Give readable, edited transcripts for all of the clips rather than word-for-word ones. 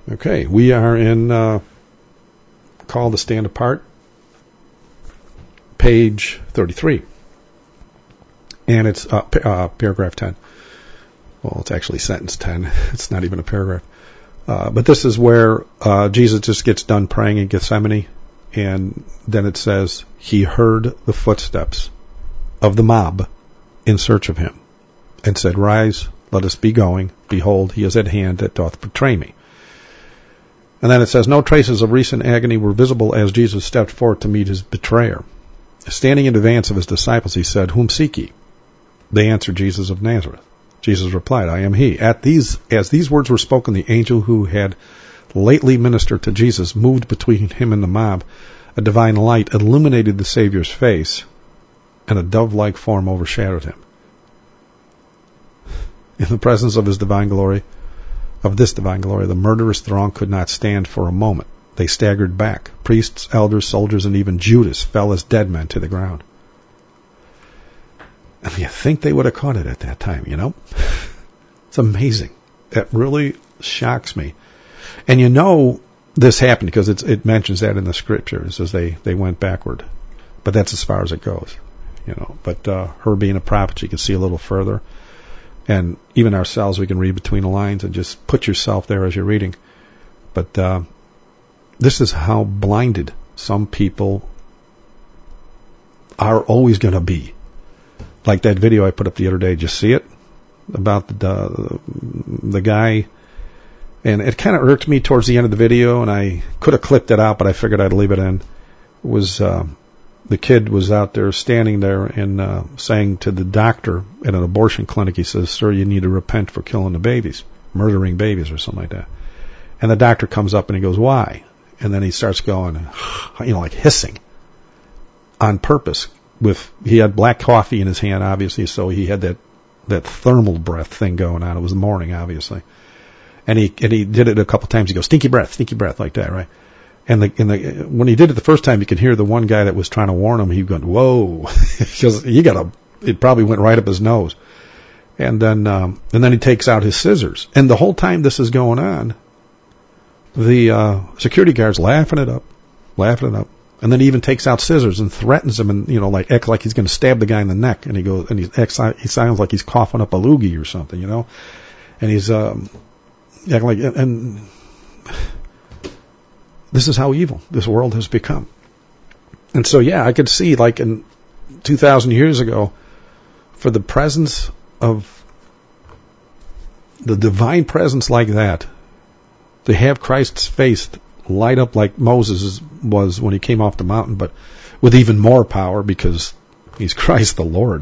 Okay, we are in Call to Stand Apart, page 33. And it's paragraph 10. Well, it's actually sentence 10. It's not even a paragraph. But this is where Jesus just gets done praying in Gethsemane, and then it says, he heard the footsteps of the mob in search of him, and said, rise, let us be going. Behold, he is at hand that doth betray me. And then it says, no traces of recent agony were visible as Jesus stepped forth to meet his betrayer. Standing in advance of his disciples, he said, whom seek ye? They answered, Jesus of Nazareth. Jesus replied, I am he. As these words were spoken, the angel who had lately ministered to Jesus moved between him and the mob. A divine light illuminated the Savior's face, and a dove-like form overshadowed him. In the presence of this divine glory, the murderous throng could not stand for a moment. They staggered back. Priests, elders, soldiers, and even Judas fell as dead men to the ground. And you think they would have caught it at that time, you know? It's amazing. That really shocks me. And you know this happened because it mentions that in the scriptures as they went backward. But that's as far as it goes, you know. But her being a prophet, you can see a little further. And even ourselves, we can read between the lines and just put yourself there as you're reading. But this is how blinded some people are always going to be. Like that video I put up the other day. Did you see it? About the guy. And it kind of irked me towards the end of the video, and I could have clipped it out, but I figured I'd leave it in. It was the kid was out there standing there and saying to the doctor at an abortion clinic, he says, sir, you need to repent for killing the babies, murdering babies or something like that. And the doctor comes up and he goes, why? And then he starts going, you know, like hissing on purpose. He had black coffee in his hand, obviously, so he had that thermal breath thing going on. It was the morning, obviously. And he did it a couple times. He goes, stinky breath, like that, right? And when he did it the first time, you could hear the one guy that was trying to warn him. He went, whoa, because it probably went right up his nose. And then he takes out his scissors. And the whole time this is going on, the security guard's laughing it up. And then he even takes out scissors and threatens him and, you know, like acts like he's going to stab the guy in the neck. And he sounds like he's coughing up a loogie or something, you know. And he's acting like, and this is how evil this world has become. And so, yeah, I could see, like in 2,000 years ago, for the presence of the divine presence like that, to have Christ's face light up like Moses was when he came off the mountain, but with even more power because he's Christ the Lord.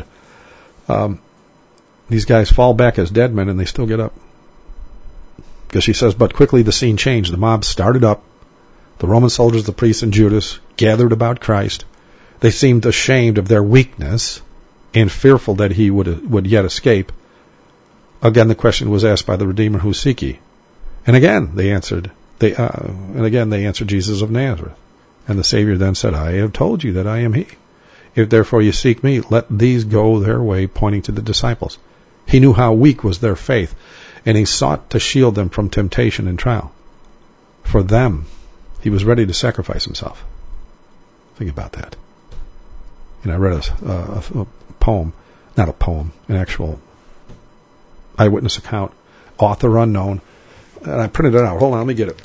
These guys fall back as dead men and they still get up. Because she says, but quickly the scene changed. The mob started up. The Roman soldiers, the priests, and Judas gathered about Christ. They seemed ashamed of their weakness and fearful that he would yet escape. Again, the question was asked by the Redeemer, who seek ye? And again they answered, Jesus of Nazareth. And the Savior then said, I have told you that I am he. If therefore you seek me, let these go their way, pointing to the disciples. He knew how weak was their faith, and he sought to shield them from temptation and trial. For them, he was ready to sacrifice himself. Think about that. And I read a poem, not a poem, an actual eyewitness account, author unknown, and I printed it out. Hold on, let me get it.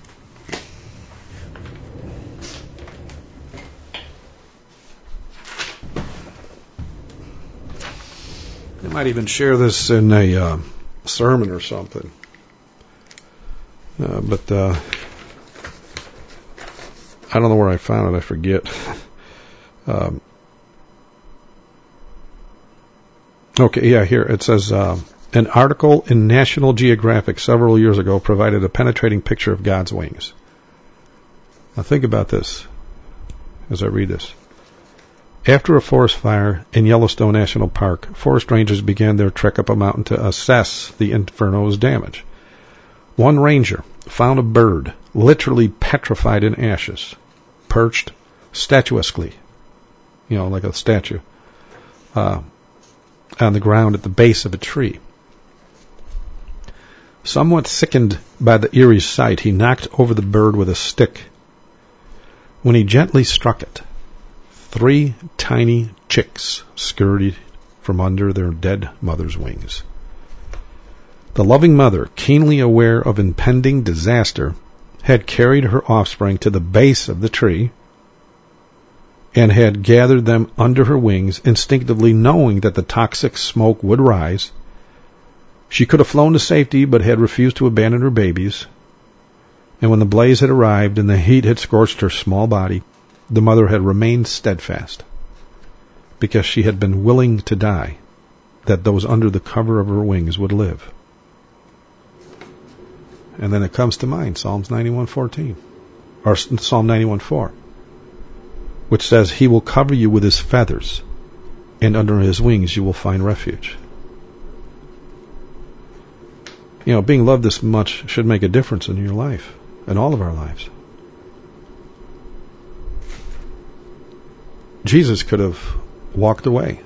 I might even share this in a sermon or something. But I don't know where I found it. I forget. Okay, yeah, here it says, an article in National Geographic several years ago provided a penetrating picture of God's wings. Now think about this as I read this. After a forest fire in Yellowstone National Park, forest rangers began their trek up a mountain to assess the inferno's damage. One ranger found a bird literally petrified in ashes, perched statuesquely, you know, like a statue, on the ground at the base of a tree. Somewhat sickened by the eerie sight, he knocked over the bird with a stick. When he gently struck it, 3 tiny chicks scurried from under their dead mother's wings. The loving mother, keenly aware of impending disaster, had carried her offspring to the base of the tree and had gathered them under her wings, instinctively knowing that the toxic smoke would rise. She could have flown to safety, but had refused to abandon her babies. And when the blaze had arrived and the heat had scorched her small body, the mother had remained steadfast, because she had been willing to die, that those under the cover of her wings would live. And then it comes to mind, Psalms 91:14, or Psalm 91:4, which says, "He will cover you with his feathers, and under his wings you will find refuge." You know, being loved this much should make a difference in your life, in all of our lives. Jesus could have walked away,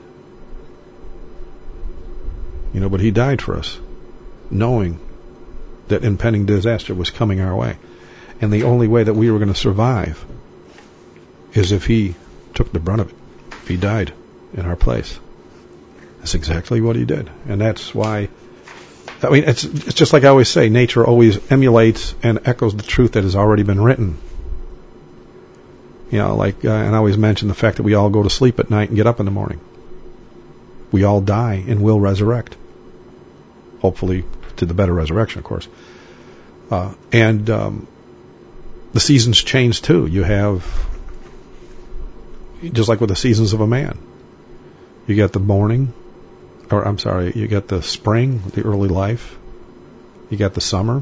but he died for us, knowing that impending disaster was coming our way. And the only way that we were going to survive is if he took the brunt of it, if he died in our place. That's exactly what he did. And that's why, it's just like I always say, nature always emulates and echoes the truth that has already been written. And I always mention the fact that we all go to sleep at night and get up in the morning. We all die and will resurrect. Hopefully to the better resurrection, of course. And the seasons change too. You have, just like with the seasons of a man, you get the you get the spring, the early life. You got the summer.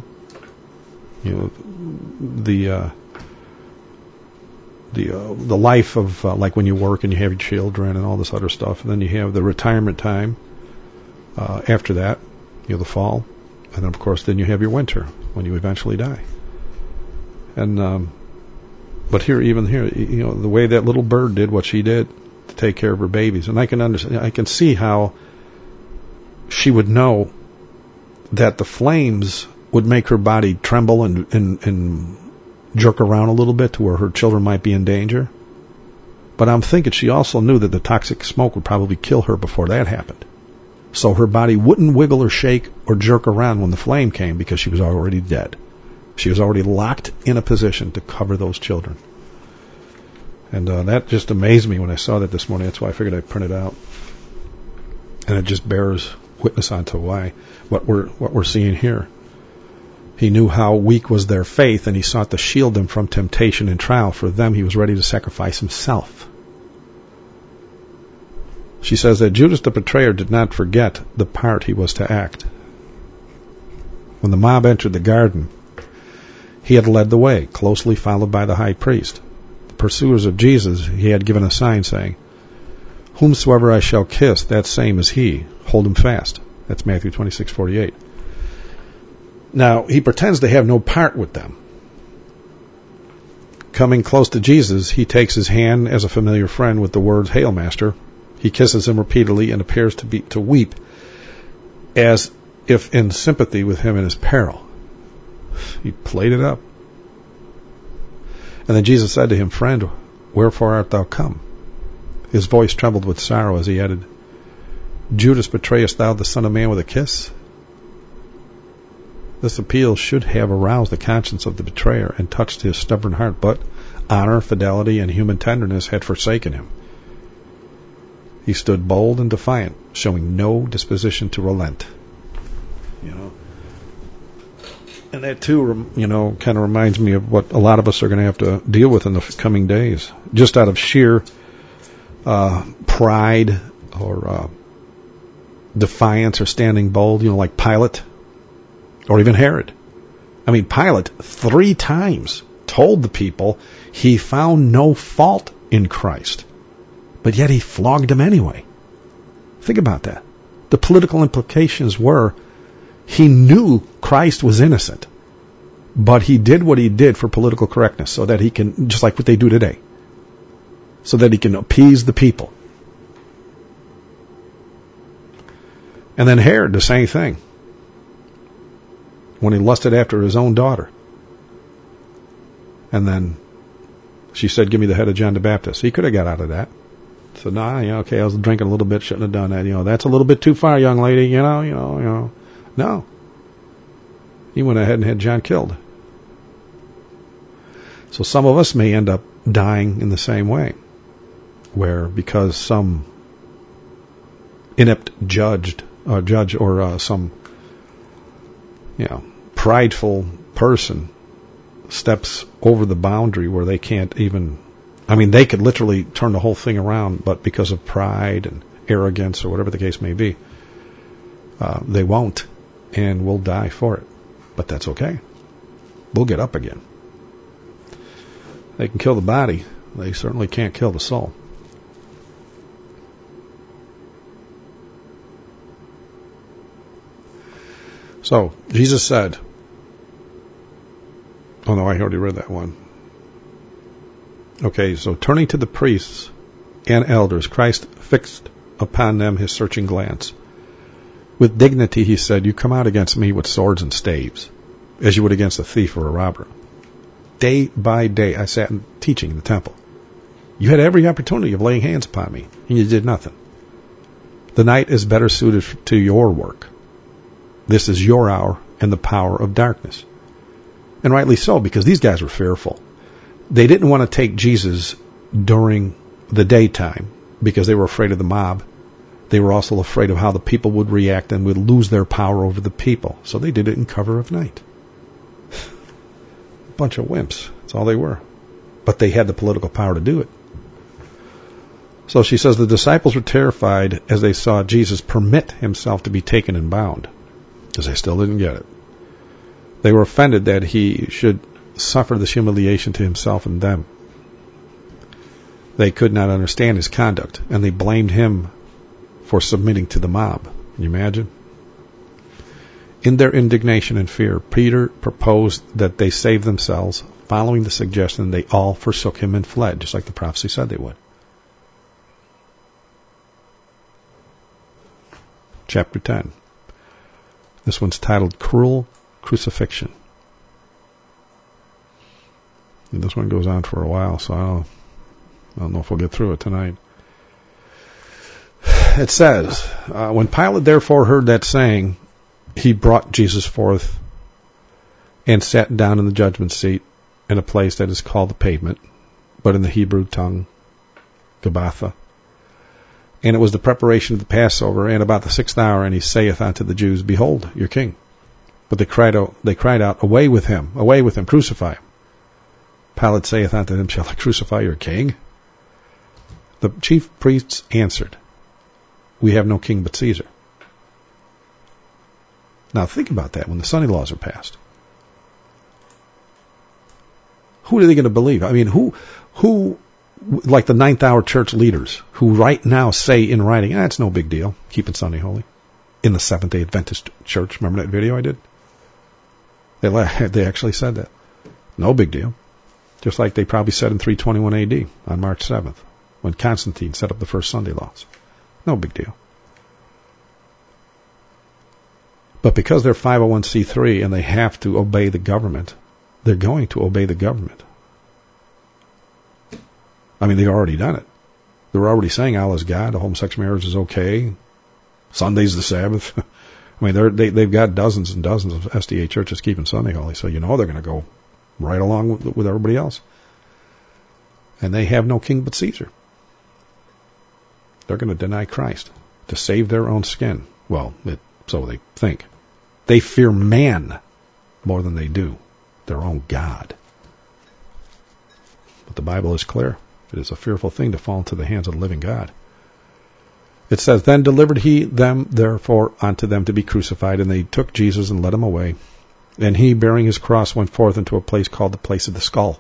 The life of like when you work and you have your children and all this other stuff, and then you have the retirement time. After that, the fall, and then of course then you have your winter when you eventually die. And but even here, the way that little bird did what she did to take care of her babies, and I can understand. I can see how she would know that the flames would make her body tremble and jerk around a little bit to where her children might be in danger. But I'm thinking she also knew that the toxic smoke would probably kill her before that happened. So her body wouldn't wiggle or shake or jerk around when the flame came, because she was already dead. She was already locked in a position to cover those children. And that just amazed me when I saw that this morning. That's why I figured I'd print it out. And it just bears witness onto what we're seeing here. He knew how weak was their faith, and he sought to shield them from temptation and trial. For them, he was ready to sacrifice himself. She says that Judas the betrayer did not forget the part he was to act. When the mob entered the garden, he had led the way, closely followed by the high priest. The pursuers of Jesus, he had given a sign saying, "Whomsoever I shall kiss, that same is he. Hold him fast." That's Matthew 26:48. Now, he pretends to have no part with them. Coming close to Jesus, he takes his hand as a familiar friend with the words, "Hail, Master." He kisses him repeatedly and appears to weep, as if in sympathy with him in his peril. He played it up. And then Jesus said to him, "Friend, wherefore art thou come?" His voice trembled with sorrow as he added, "Judas, betrayest thou the Son of Man with a kiss?" This appeal should have aroused the conscience of the betrayer and touched his stubborn heart, but honor, fidelity, and human tenderness had forsaken him. He stood bold and defiant, showing no disposition to relent. And that too, kind of reminds me of what a lot of us are going to have to deal with in the coming days. Just out of sheer pride or defiance or standing bold, like Pilate or even Herod. I mean, Pilate 3 times told the people he found no fault in Christ, but yet he flogged him anyway. Think about that. The political implications were he knew Christ was innocent, but he did what he did for political correctness, so that he can, just like what they do today, so that he can appease the people. And then Herod, the same thing. when he lusted after his own daughter. And then she said, give me the head of John the Baptist. He could have got out of that. So, nah, okay, I was drinking a little bit, shouldn't have done that. That's a little bit too far, young lady, No. He went ahead and had John killed. So some of us may end up dying in the same way, where because some inept judge or some prideful person steps over the boundary where they can't even, they could literally turn the whole thing around, but because of pride and arrogance or whatever the case may be, they won't, and we'll die for it. But that's okay. We'll get up again. They can kill the body. They certainly can't kill the soul. So, Jesus said, oh no, I already read that one. Okay, so turning to the priests and elders, Christ fixed upon them his searching glance. With dignity he said, you come out against me with swords and staves, as you would against a thief or a robber. Day by day I sat teaching in the temple. You had every opportunity of laying hands upon me, and you did nothing. The night is better suited to your work. This is your hour and the power of darkness. And rightly so, because these guys were fearful. They didn't want to take Jesus during the daytime because they were afraid of the mob. They were also afraid of how the people would react and would lose their power over the people. So they did it in cover of night. A bunch of wimps. That's all they were. But they had the political power to do it. So she says the disciples were terrified as they saw Jesus permit himself to be taken and bound, because they still didn't get it. They were offended that he should suffer this humiliation to himself and them. They could not understand his conduct, and they blamed him for submitting to the mob. Can you imagine? In their indignation and fear, Peter proposed that they save themselves. Following the suggestion, they all forsook him and fled, just like the prophecy said they would. Chapter 10. This one's titled Cruel Crucifixion. And this one goes on for a while, so I don't know if we'll get through it tonight. It says, when Pilate therefore heard that saying, he brought Jesus forth and sat down in the judgment seat in a place that is called the pavement, but in the Hebrew tongue, Gabbatha. And it was the preparation of the Passover, and about the 6th hour, and he saith unto the Jews, Behold, your king. But they cried out, Away with him, crucify him. Pilate saith unto them, Shall I crucify your king? The chief priests answered, We have no king but Caesar. Now think about that when the Sunday laws are passed. Who are they going to believe? Who like the 9th hour church leaders who right now say in writing, it's no big deal, keeping Sunday holy. In the Seventh-day Adventist church, remember that video I did? They actually said that. No big deal. Just like they probably said in 321 AD on March 7th, when Constantine set up the first Sunday laws. No big deal. But because they're 501c3 and they have to obey the government, they're going to obey the government. They've already done it. They're already saying Allah's God, homosexual marriage is okay, Sunday's the Sabbath. They've got dozens and dozens of SDA churches keeping Sunday holy, so they're going to go right along with everybody else. And they have no king but Caesar. They're going to deny Christ to save their own skin. Well, so they think. They fear man more than they do their own God. But the Bible is clear. It is a fearful thing to fall into the hands of the living God. It says, Then delivered he them therefore unto them to be crucified, and they took Jesus and led him away. And he, bearing his cross, went forth into a place called the place of the skull,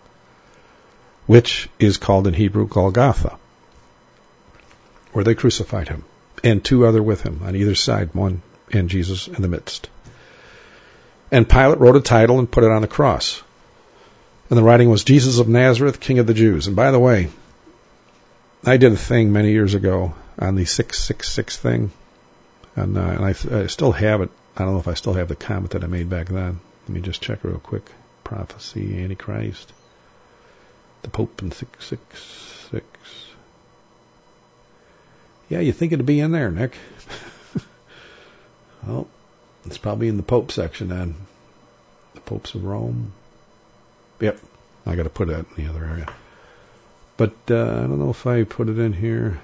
which is called in Hebrew Golgotha, where they crucified him, and 2 other with him on either side, one and Jesus in the midst. And Pilate wrote a title and put it on the cross. And the writing was, Jesus of Nazareth, King of the Jews. And by the way, I did a thing many years ago on the 666 thing, and I still have it I don't know if I still have the comment that I made back then. Let me just check real quick. Prophecy, Antichrist, the Pope in 666. Yeah, you think it'd be in there, Nick? Well, it's probably in the Pope section then. The Popes of Rome. Yep, I got to put that in the other area. But I don't know if I put it in here.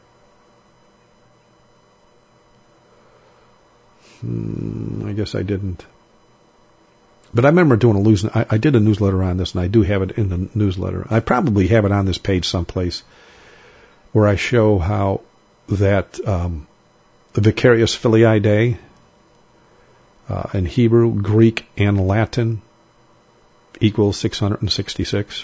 I guess I didn't. But I remember doing I did a newsletter on this, and I do have it in the newsletter. I probably have it on this page someplace where I show how that the Vicarious Filii Dei in Hebrew, Greek, and Latin equals 666.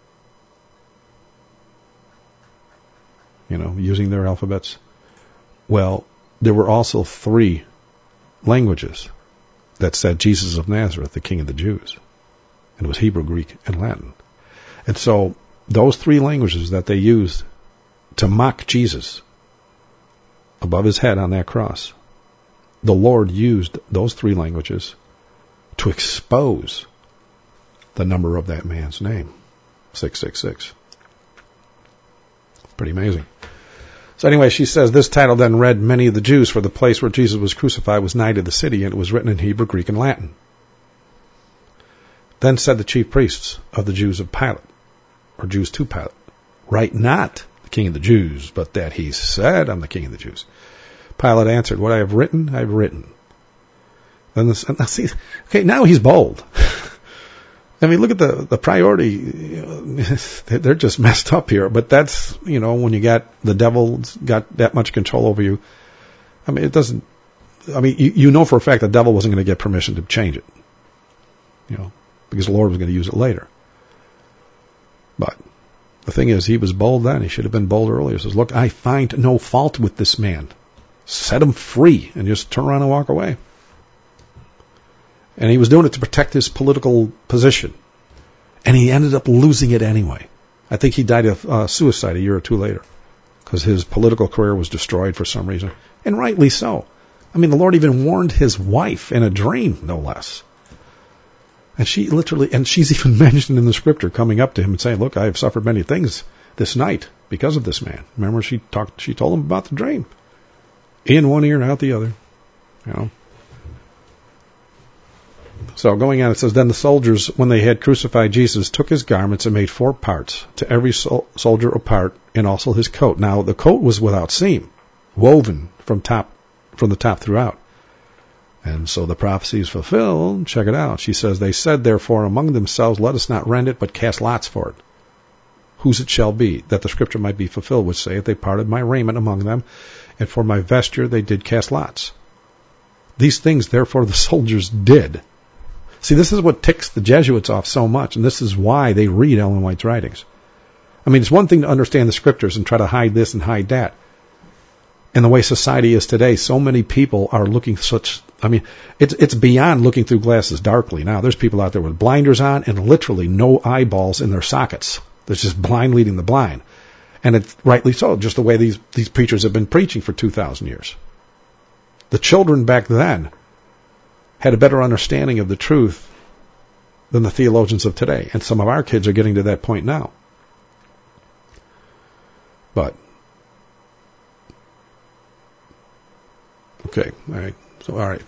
Using their alphabets. Well, there were also 3 languages that said Jesus of Nazareth, the King of the Jews. And it was Hebrew, Greek, and Latin. And so those 3 languages that they used to mock Jesus above his head on that cross, the Lord used those 3 languages to expose the number of that man's name, 666. Pretty amazing. So anyway, she says, this title then read many of the Jews, for the place where Jesus was crucified was nigh to the city, and it was written in Hebrew, Greek, and Latin. Then said the chief priests of the Jews of Pilate, or Jews to Pilate, write not the King of the Jews, but that he said, I'm the King of the Jews. Pilate answered, what I have written, I've written. Then now he's bold. I mean, look at the priority. They're just messed up here. But that's, when you got the devil's got that much control over you. I mean, it doesn't, you know for a fact the devil wasn't going to get permission to change it. Because the Lord was going to use it later. But the thing is, he was bold then. He should have been bold earlier. He says, look, I find no fault with this man. Set him free and just turn around and walk away. And he was doing it to protect his political position. And he ended up losing it anyway. I think he died of suicide a year or 2 later. Because his political career was destroyed for some reason. And rightly so. I mean, the Lord even warned his wife in a dream, no less. And she's even mentioned in the scripture coming up to him and saying, look, I have suffered many things this night because of this man. Remember, she told him about the dream. In one ear, out the other. So going on, it says, then the soldiers, when they had crucified Jesus, took his garments and made 4 parts, to every soldier a part, and also his coat. Now the coat was without seam, woven from the top throughout. And so the prophecy is fulfilled. Check it out. She says, they said, therefore, among themselves, let us not rend it, but cast lots for it. Whose it shall be, that the scripture might be fulfilled, which saith, they parted my raiment among them, and for my vesture they did cast lots. These things, therefore, the soldiers did. See, this is what ticks the Jesuits off so much, and this is why they read Ellen White's writings. I mean, it's one thing to understand the scriptures and try to hide this and hide that. And the way society is today, so many people are looking it's beyond looking through glasses darkly now. There's people out there with blinders on and literally no eyeballs in their sockets. There's just blind leading the blind. And it's rightly so, just the way these preachers have been preaching for 2,000 years. The children back then had a better understanding of the truth than the theologians of today. And some of our kids are getting to that point now. But, okay, all right.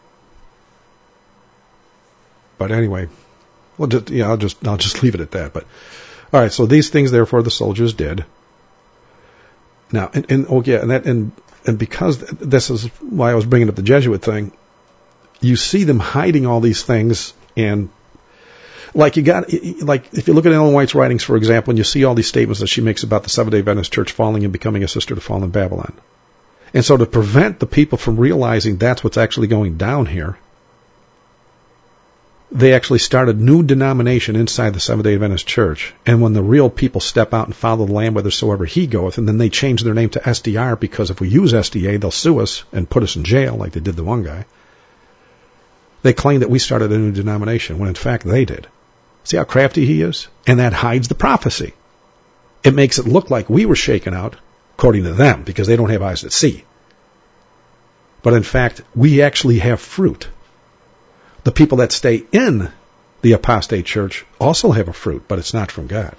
But anyway, I'll just leave it at that. But, all right, so these things, therefore, the soldiers did. Now, and because this is why I was bringing up the Jesuit thing, you see them hiding all these things, and if you look at Ellen White's writings, for example, and you see all these statements that she makes about the Seventh-day Adventist Church falling and becoming a sister to fallen Babylon. And so to prevent the people from realizing that's what's actually going down here, they actually started new denomination inside the Seventh-day Adventist Church. And when the real people step out and follow the Lamb whithersoever he goeth, and then they change their name to SDR, because if we use SDA, they'll sue us and put us in jail like they did the one guy. They claim that we started a new denomination, when in fact they did. See how crafty he is? And that hides the prophecy. It makes it look like we were shaken out, according to them, because they don't have eyes that see. But in fact, we actually have fruit. The people that stay in the apostate church also have a fruit, but it's not from God.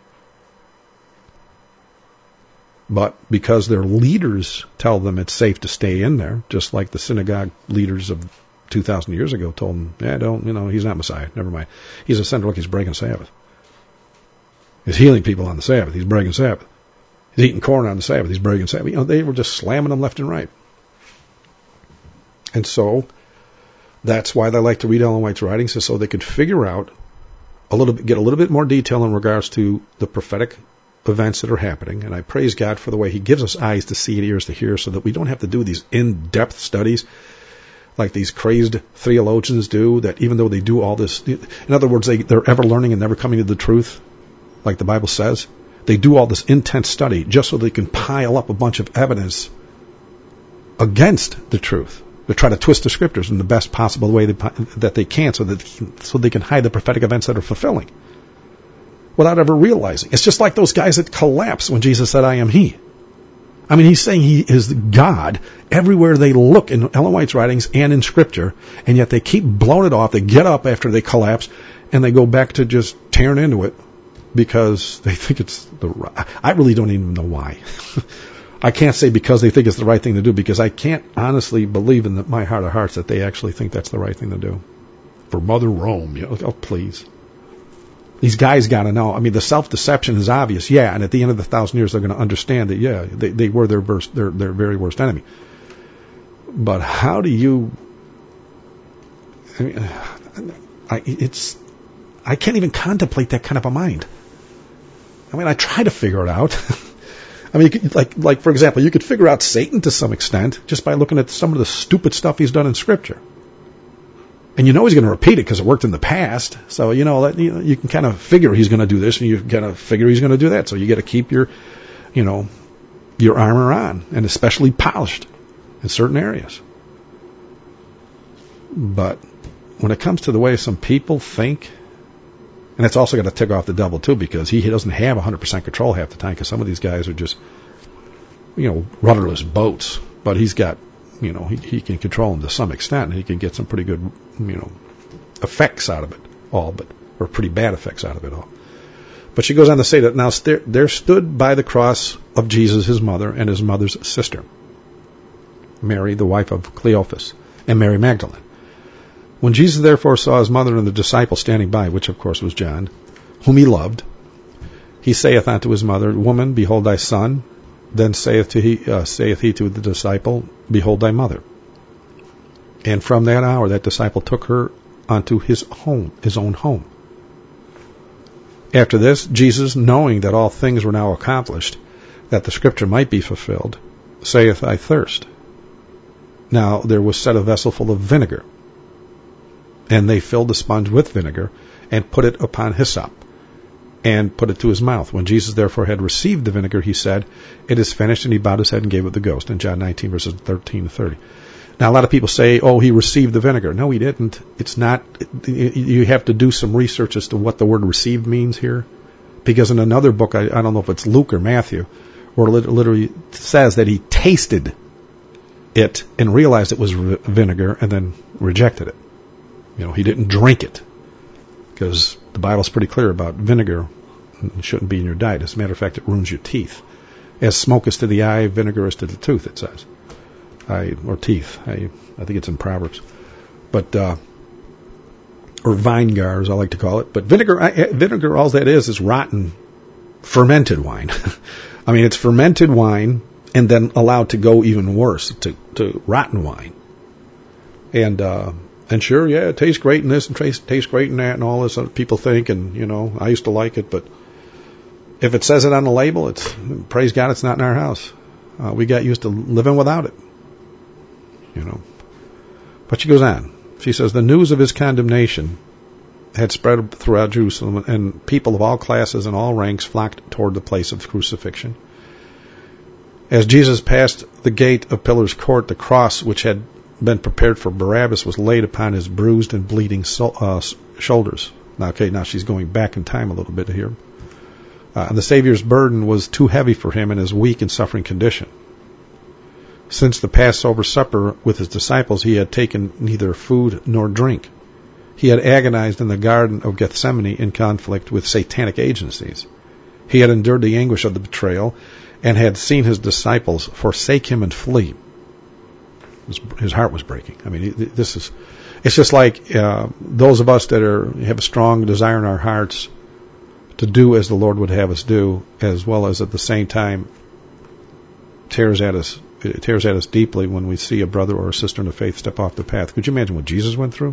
But because their leaders tell them it's safe to stay in there, just like the synagogue leaders of 2,000 years ago told them, he's not Messiah, never mind. He's a sinner, look, he's breaking Sabbath. He's healing people on the Sabbath, he's breaking Sabbath. He's eating corn on the Sabbath, he's breaking Sabbath. They were just slamming them left and right. And so, that's why they like to read Ellen White's writings, is so they could figure out get a little bit more detail in regards to the prophetic events that are happening. And I praise God for the way He gives us eyes to see and ears to hear, so that we don't have to do these in-depth studies like these crazed theologians do, that even though they do all this, in other words, they're ever learning and never coming to the truth, like the Bible says. They do all this intense study just so they can pile up a bunch of evidence against the truth. They try to twist the scriptures in the best possible way that they can, so they can hide the prophetic events that are fulfilling, without ever realizing. It's just like those guys that collapsed when Jesus said, "I am He." I mean, He's saying He is God everywhere they look in Ellen White's writings and in Scripture, and yet they keep blowing it off. They get up after they collapse, and they go back to just tearing into it because they think it's I really don't even know why. I can't say because they think it's the right thing to do, because I can't honestly believe in my heart of hearts that they actually think that's the right thing to do. For Mother Rome, oh please. These guys got to know. I mean, the self-deception is obvious, and at the end of the 1,000 years, they're going to understand that, they were their very worst enemy. But how do you? I mean, I can't even contemplate that kind of a mind. I mean, I try to figure it out. I mean, you could, like for example, you could figure out Satan to some extent just by looking at some of the stupid stuff he's done in Scripture. And he's going to repeat it because it worked in the past. So, you can kind of figure he's going to do this, and you kind of figure he's going to do that. So you got to keep your armor on, and especially polished in certain areas. But when it comes to the way some people think, and it's also got to tick off the devil too, because he doesn't have 100% control half the time, because some of these guys are just, rudderless boats. But he's got, he can control them to some extent, and he can get some pretty good, effects out of it all, or pretty bad effects out of it all. But she goes on to say that now there stood by the cross of Jesus his mother and his mother's sister, Mary, the wife of Cleophas, and Mary Magdalene. When Jesus therefore saw his mother and the disciple standing by, which of course was John, whom he loved, he saith unto his mother, Woman, behold thy son. Then saith he to the disciple, Behold thy mother. And from that hour that disciple took her unto his own home. After this, Jesus, knowing that all things were now accomplished, that the scripture might be fulfilled, saith, I thirst. Now there was set a vessel full of vinegar, and they filled the sponge with vinegar, and put it upon hyssop, and put it to his mouth. When Jesus therefore had received the vinegar, he said, It is finished, and he bowed his head and gave it the ghost. In John 19, verses 13 to 30. Now, a lot of people say, he received the vinegar. No, he didn't. It's not. You have to do some research as to what the word received means here. Because in another book, I don't know if it's Luke or Matthew, where it literally says that he tasted it and realized it was vinegar and then rejected it. He didn't drink it, because the Bible's pretty clear about vinegar. It shouldn't be in your diet. As a matter of fact, it ruins your teeth. As smoke is to the eye, vinegar is to the tooth, it says. Or teeth. I think it's in Proverbs. But, or vinegar, as I like to call it. But vinegar, all that is rotten, fermented wine. I mean, it's fermented wine and then allowed to go even worse, to rotten wine. And sure, it tastes great in this and tastes great in that and all this. People think, and, I used to like it, but if it says it on the label, praise God, it's not in our house. We got used to living without it, But she goes on. She says, the news of his condemnation had spread throughout Jerusalem, and people of all classes and all ranks flocked toward the place of crucifixion. As Jesus passed the gate of Pillars Court, the cross which had been prepared for Barabbas was laid upon his bruised and bleeding shoulders. Now she's going back in time a little bit here. And the Savior's burden was too heavy for him in his weak and suffering condition. Since the Passover supper with his disciples, he had taken neither food nor drink. He had agonized in the Garden of Gethsemane in conflict with satanic agencies. He had endured the anguish of the betrayal and had seen his disciples forsake him and flee. His heart was breaking. I mean, it's just like those of us that have a strong desire in our hearts to do as the Lord would have us do, as well as at the same time tears at us deeply when we see a brother or a sister in the faith step off the path. Could you imagine what Jesus went through?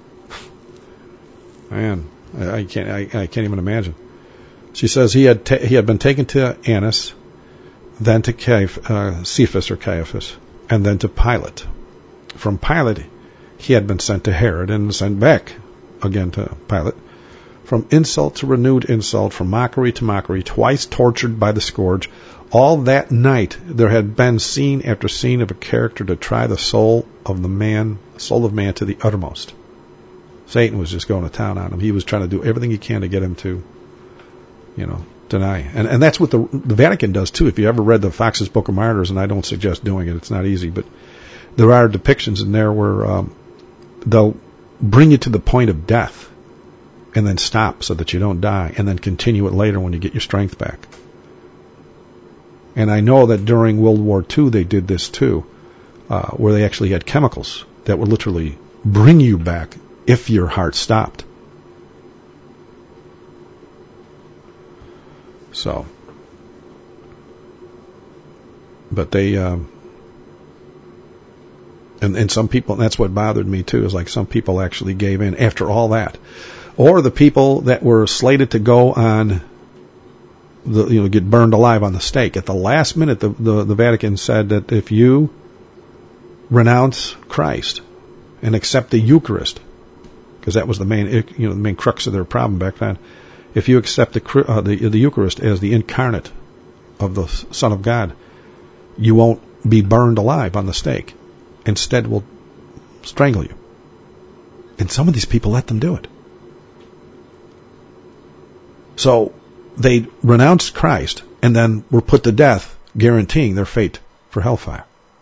Man, I can't even imagine. She says he had been taken to Annas, then to Cephas or Caiaphas, and then to Pilate. From Pilate, he had been sent to Herod and sent back again to Pilate. From insult to renewed insult, from mockery to mockery, twice tortured by the scourge. All that night there had been scene after scene of a character to try the soul of man to the uttermost. Satan was just going to town on him. He was trying to do everything he can to get him to, deny. And that's what the Vatican does too. If you ever read the Fox's Book of Martyrs, and I don't suggest doing it, it's not easy, but there are depictions in there where they'll bring you to the point of death and then stop so that you don't die, and then continue it later when you get your strength back. And I know that during World War II they did this too, where they actually had chemicals that would literally bring you back if your heart stopped. So, but they, and some people, and that's what bothered me too, is like some people actually gave in after all that. Or the people that were slated to go on get burned alive on the stake. At the last minute, the Vatican said that if you renounce Christ and accept the Eucharist, because that was the main crux of their problem back then, if you accept the Eucharist as the incarnate of the Son of God, you won't be burned alive on the stake. Instead, we'll strangle you. And some of these people let them do it. So they renounced Christ and then were put to death, guaranteeing their fate for hellfire.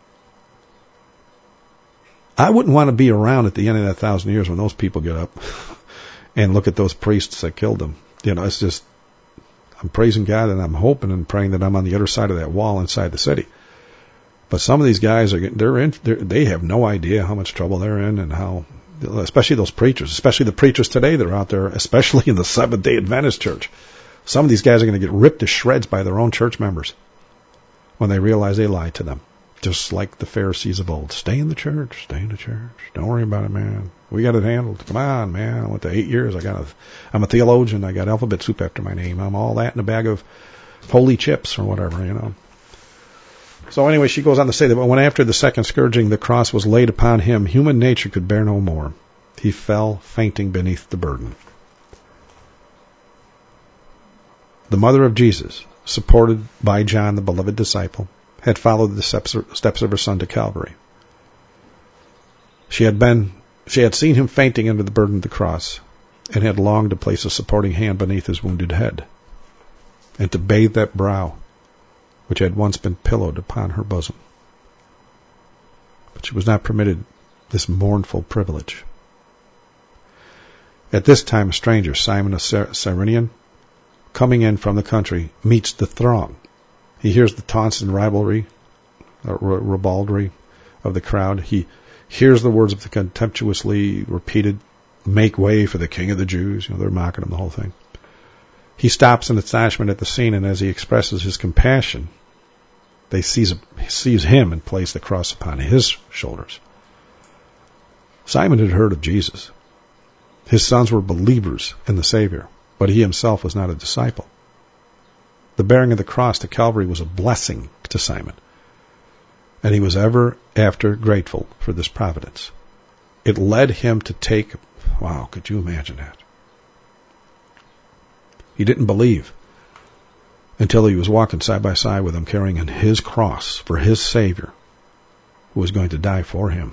I wouldn't want to be around at the end of that 1,000 years when those people get up and look at those priests that killed them. It's just, I'm praising God and I'm hoping and praying that I'm on the other side of that wall inside the city. But some of these guys they have no idea how much trouble they're in, and how, especially those preachers, especially the preachers today that are out there, especially in the Seventh-day Adventist church. Some of these guys are going to get ripped to shreds by their own church members when they realize they lied to them. Just like the Pharisees of old. Stay in the church. Stay in the church. Don't worry about it, man. We got it handled. Come on, man. I went to 8 years. I'm a theologian. I got alphabet soup after my name. I'm all that in a bag of holy chips or whatever, So anyway, she goes on to say that when after the second scourging the cross was laid upon him, human nature could bear no more. He fell fainting beneath the burden. The mother of Jesus, supported by John, the beloved disciple, had followed the steps of her son to Calvary. She had seen him fainting under the burden of the cross, and had longed to place a supporting hand beneath his wounded head, and to bathe that brow which had once been pillowed upon her bosom. But she was not permitted this mournful privilege. At this time, a stranger, Simon of Cyrene, coming in from the country, meets the throng. He hears the taunts and ribaldry of the crowd. He hears the words of the contemptuously repeated, "Make way for the King of the Jews." They're mocking him, the whole thing. He stops in astonishment at the scene, and as he expresses his compassion, they seize him and place the cross upon his shoulders. Simon had heard of Jesus. His sons were believers in the Savior, but he himself was not a disciple. The bearing of the cross to Calvary was a blessing to Simon, and he was ever after grateful for this providence. It led him to take, wow, could you imagine that? He didn't believe until he was walking side by side with him, carrying his cross for his Savior, who was going to die for him.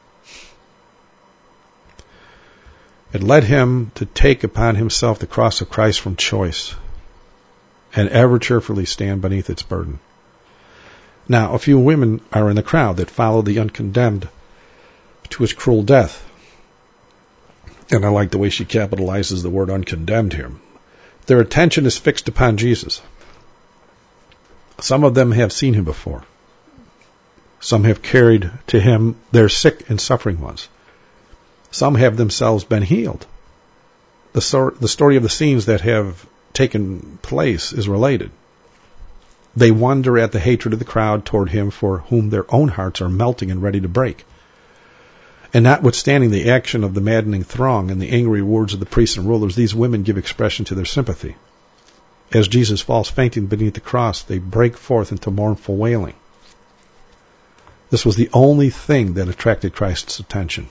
It led him to take upon himself the cross of Christ from choice, and ever cheerfully stand beneath its burden. Now, a few women are in the crowd that follow the uncondemned to his cruel death. And I like the way she capitalizes the word uncondemned here. Their attention is fixed upon Jesus. Some of them have seen him before. Some have carried to him their sick and suffering ones. Some have themselves been healed. The story of the scenes that have taken place is related. They wonder at the hatred of the crowd toward him, for whom their own hearts are melting and ready to break. And notwithstanding the action of the maddening throng and the angry words of the priests and rulers, these women give expression to their sympathy. As Jesus falls fainting beneath the cross, they break forth into mournful wailing. This was the only thing that attracted Christ's attention.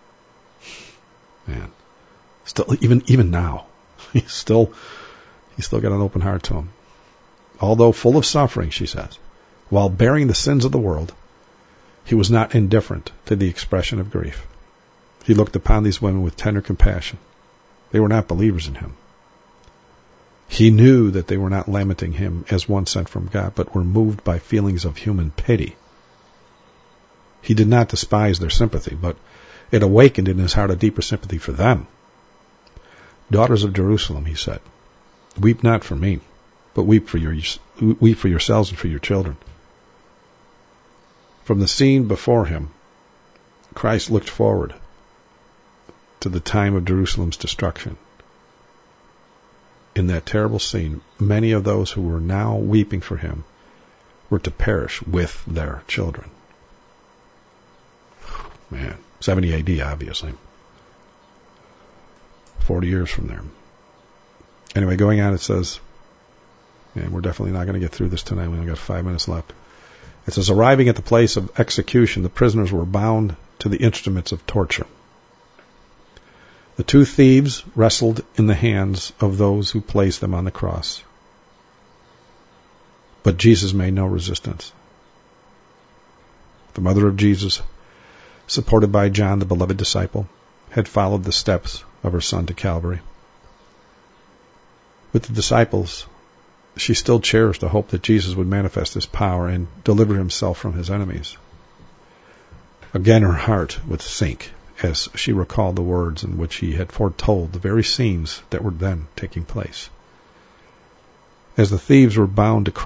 Man, still, even now, he's still got an open heart to him. Although full of suffering, she says, while bearing the sins of the world, he was not indifferent to the expression of grief. He looked upon these women with tender compassion. They were not believers in him. He knew that they were not lamenting him as one sent from God, but were moved by feelings of human pity. He did not despise their sympathy, but it awakened in his heart a deeper sympathy for them. Daughters of Jerusalem, he said, weep not for me, but weep for yourselves and for your children. From the scene before him, Christ looked forward to the time of Jerusalem's destruction. In that terrible scene, many of those who were now weeping for him were to perish with their children. Man, 70 AD, obviously. 40 years from there. Anyway, going on, it says, and we're definitely not going to get through this tonight. We only got 5 minutes left. It says, arriving at the place of execution, the prisoners were bound to the instruments of torture. The two thieves wrestled in the hands of those who placed them on the cross. But Jesus made no resistance. The mother of Jesus, supported by John, the beloved disciple, had followed the steps of her son to Calvary. With the disciples, she still cherished the hope that Jesus would manifest his power and deliver himself from his enemies. Again, her heart would sink as she recalled the words in which he had foretold the very scenes that were then taking place. As the thieves were bound to the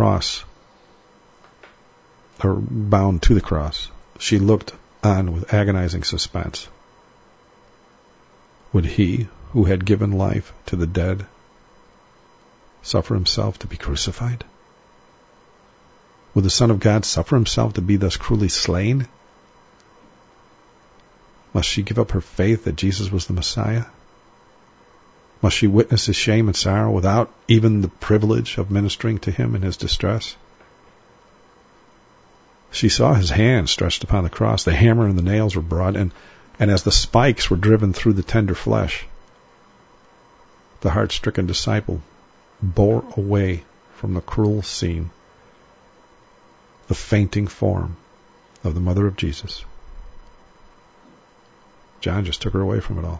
cross, she looked on with agonizing suspense. Would he, who had given life to the dead, suffer himself to be crucified? Would the Son of God suffer himself to be thus cruelly slain? Must she give up her faith that Jesus was the Messiah? Must she witness his shame and sorrow without even the privilege of ministering to him in his distress? She saw his hands stretched upon the cross. The hammer and the nails were brought, and as the spikes were driven through the tender flesh, the heart-stricken disciple bore away from the cruel scene the fainting form of the mother of Jesus. John just took her away from it all.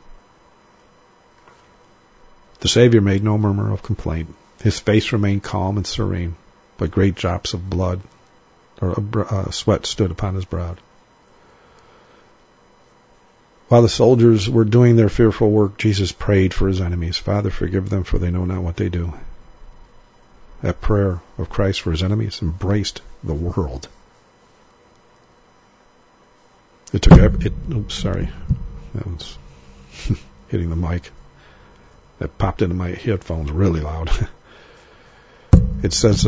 The Savior made no murmur of complaint. His face remained calm and serene, but great drops of blood or sweat stood upon his brow. While the soldiers were doing their fearful work, Jesus prayed for his enemies. Father, forgive them, for they know not what they do. That prayer of Christ for his enemies embraced the world. It took oops, sorry. That was hitting the mic. That popped into my headphones really loud. It says,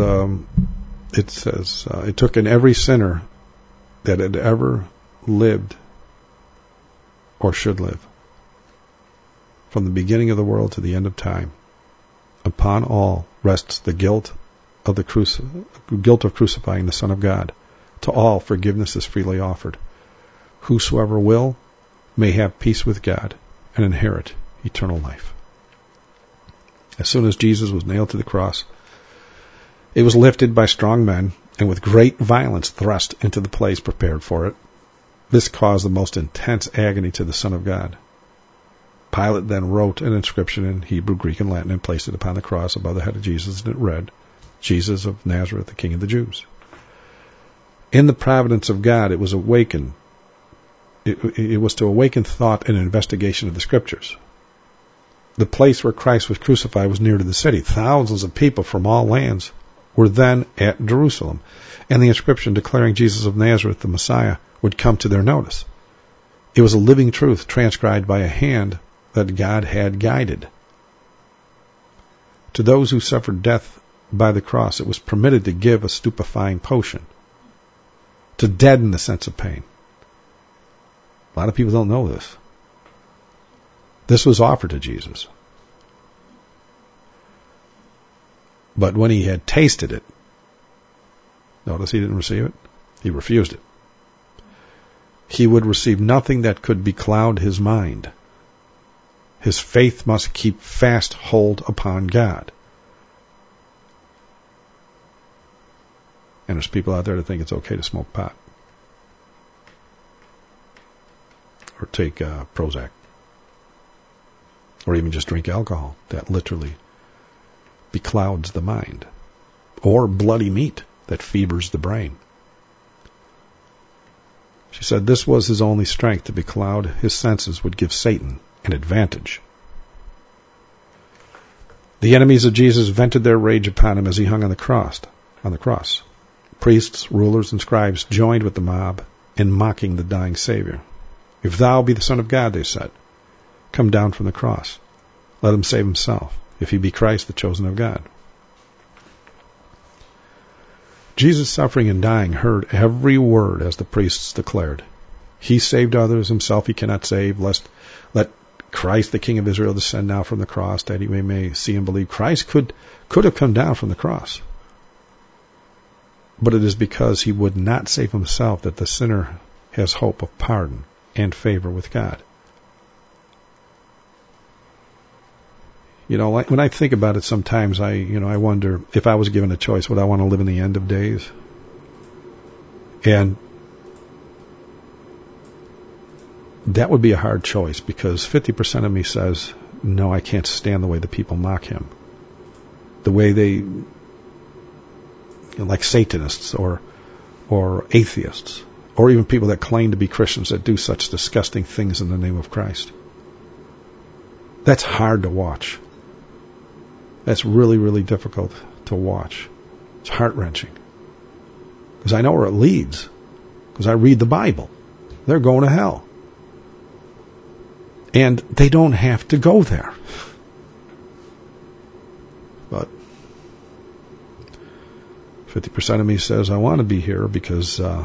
it took in every sinner that had ever lived or should live, from the beginning of the world to the end of time. Upon all rests the guilt of crucifying the Son of God. To all forgiveness is freely offered. Whosoever will may have peace with God and inherit eternal life. As soon as Jesus was nailed to the cross, it was lifted by strong men and with great violence thrust into the place prepared for it. This caused the most intense agony to the Son of God. Pilate then wrote an inscription in Hebrew, Greek, and Latin and placed it upon the cross above the head of Jesus, and it read, Jesus of Nazareth, the King of the Jews. In the providence of God, it was awakened. It was to awaken thought and investigation of the Scriptures. The place where Christ was crucified was near to the city. Thousands of people from all lands were then at Jerusalem, and the inscription declaring Jesus of Nazareth, the Messiah, would come to their notice. It was a living truth transcribed by a hand that God had guided. To those who suffered death by the cross, it was permitted to give a stupefying potion to deaden the sense of pain. A lot of people don't know this. This was offered to Jesus. But when he had tasted it, notice he didn't receive it. He refused it. He would receive nothing that could becloud his mind. His faith must keep fast hold upon God. And there's people out there that think it's okay to smoke pot. Or take Prozac. Or even just drink alcohol. That literally beclouds the mind. Or bloody meat that fevers the brain. She said this was his only strength. To becloud his senses would give Satan an advantage. The enemies of Jesus vented their rage upon him as he hung on the cross. Priests, rulers, and scribes joined with the mob in mocking the dying Savior. If thou be the Son of God, they said, come down from the cross. Let him save himself, if he be Christ, the chosen of God. Jesus, suffering and dying, heard every word as the priests declared. He saved others, himself he cannot save, let Christ, the King of Israel, descend now from the cross, that he may see and believe. Christ could have come down from the cross. But it is because he would not save himself that the sinner has hope of pardon and favor with God. You know, like when I think about it sometimes, I wonder if I was given a choice, would I want to live in the end of days? And that would be a hard choice because 50% of me says, no, I can't stand the way the people mock him. The way they, like Satanists or atheists, or even people that claim to be Christians that do such disgusting things in the name of Christ. That's hard to watch. That's really, really difficult to watch. It's heart-wrenching. Because I know where it leads. Because I read the Bible. They're going to hell. And they don't have to go there. But 50% of me says I want to be here because I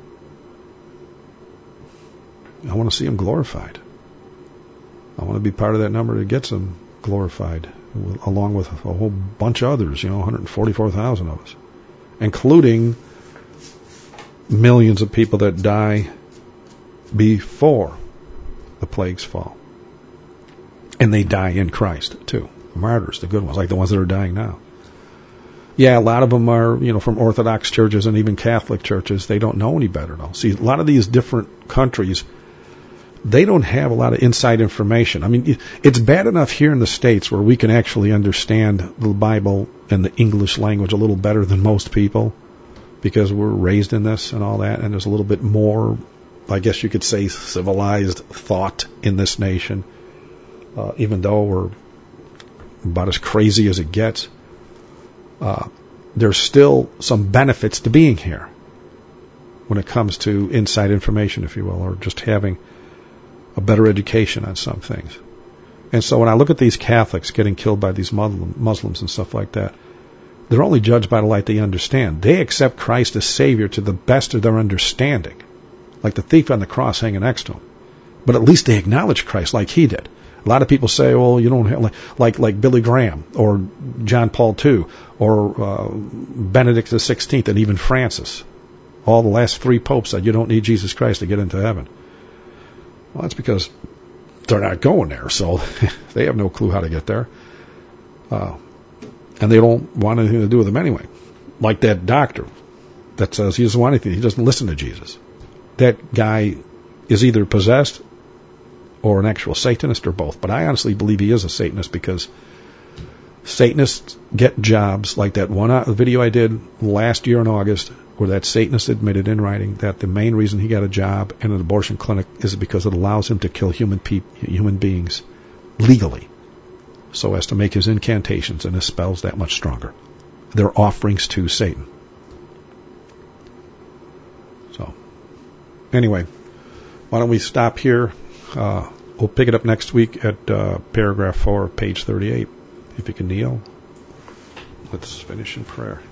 want to see him glorified. I want to be part of that number that gets him glorified, along with a whole bunch of others, 144,000 of us, including millions of people that die before the plagues fall. And they die in Christ, too. Martyrs, the good ones, like the ones that are dying now. Yeah, a lot of them are, from Orthodox churches and even Catholic churches. They don't know any better, though. See, a lot of these different countries, they don't have a lot of inside information. I mean, it's bad enough here in the States where we can actually understand the Bible and the English language a little better than most people because we're raised in this and all that, and there's a little bit more, I guess you could say, civilized thought in this nation, even though we're about as crazy as it gets. There's still some benefits to being here when it comes to inside information, if you will, or just having a better education on some things. And so when I look at these Catholics getting killed by these Muslims and stuff like that, they're only judged by the light they understand. They accept Christ as Savior to the best of their understanding, like the thief on the cross hanging next to him. But at least they acknowledge Christ like he did. A lot of people say, well, you don't have, like Billy Graham or John Paul II or Benedict XVI and even Francis. All the last three popes said you don't need Jesus Christ to get into heaven. Well, that's because they're not going there, so they have no clue how to get there. And they don't want anything to do with him anyway. Like that doctor that says he doesn't want anything. He doesn't listen to Jesus. That guy is either possessed or an actual Satanist or both. But I honestly believe he is a Satanist because Satanists get jobs like that one video I did last year in August where that Satanist admitted in writing that the main reason he got a job in an abortion clinic is because it allows him to kill human beings legally, so as to make his incantations and his spells that much stronger. They're offerings to Satan. So, anyway, why don't we stop here? We'll pick it up next week at paragraph 4, page 38. If you can kneel, let's finish in prayer.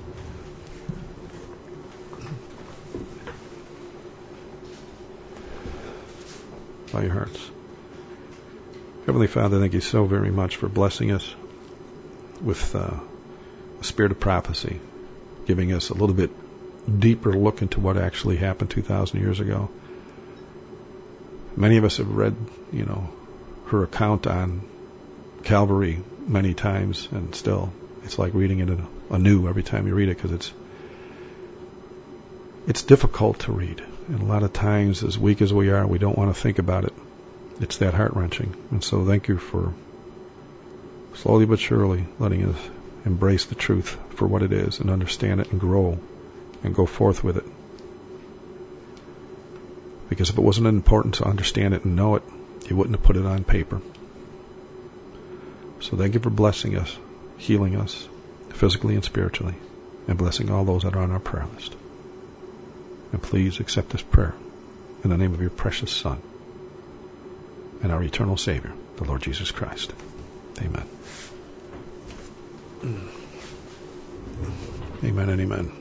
Bow your hearts. Heavenly Father, thank you so very much for blessing us with a spirit of prophecy, giving us a little bit deeper look into what actually happened 2,000 years ago. Many of us have read, her account on Calvary many times, and still, it's like reading it anew every time you read it, because it's difficult to read. And a lot of times, as weak as we are, we don't want to think about it. It's that heart-wrenching. And so thank you for slowly but surely letting us embrace the truth for what it is and understand it and grow and go forth with it. Because if it wasn't important to understand it and know it, you wouldn't have put it on paper. So thank you for blessing us, healing us physically and spiritually, and blessing all those that are on our prayer list. And please accept this prayer in the name of your precious Son and our eternal Savior, the Lord Jesus Christ. Amen. Amen and amen.